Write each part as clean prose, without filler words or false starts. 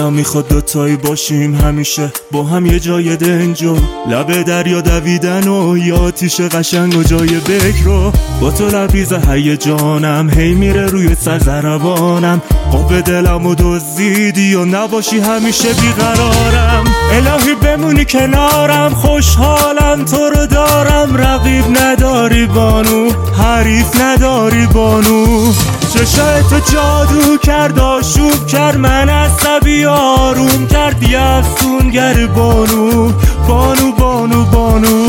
دلم میخواد دوتایی باشیم همیشه با هم یه جای دنج و لب دریا دویدن و یه آتیش قشنگ و جای بکر رو با تو لبریز هیجانم هی میره روی سر ضربانم قاب دلم و دزدیدی و نباشی همیشه بیقرارم الهی بمونی کنارم خوشحالم تو رو دارم رقیب نداری بانو حریف نداری بانو چشای تو جادو کرد آشوب کرد من عصبی آروم کرد یه افسونگر بانو بانو بانو بانو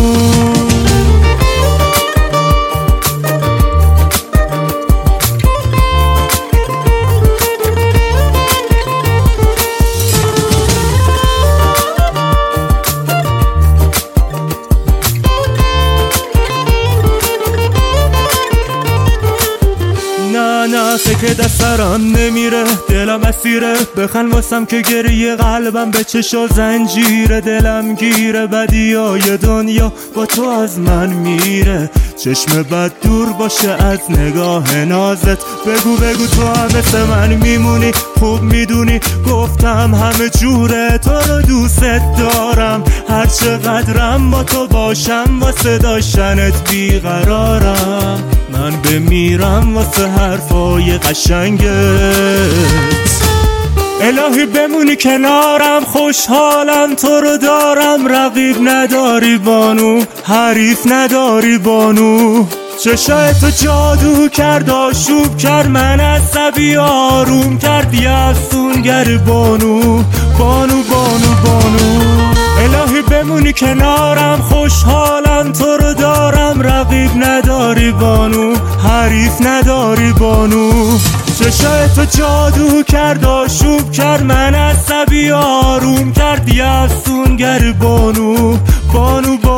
نه که دست سرم نمیره دلم اسیره بخند واسم که گریه قلبم به چشا زنجیره دلم گیره بدیای دنیا با تو از من میره چشم بد دور باشه از نگاه نازت بگو بگو تو هم مثل من میمونی خوب میدونی گفتم همه جوره تو رو دوست دارم هر چقدرم با تو باشم واسه داشتنت بیقرارم من بمیرم واسه حرفای قشنگت الهی بمونی کنارم خوشحالم تو رو دارم رقیب نداری بانو حریف نداری بانو چشای تو جادو کرد آشوب کرد من عصبی آروم کرد یه افسونگر بانو بانو بانو بانو الهی بمونی کنارم خوشحالم تو رو دارم رقیب نداری بانو حریف نداری بانو چشای تو جادو کرد آشوب کرد من عصبی آروم کرد یه افسونگر بانو بانو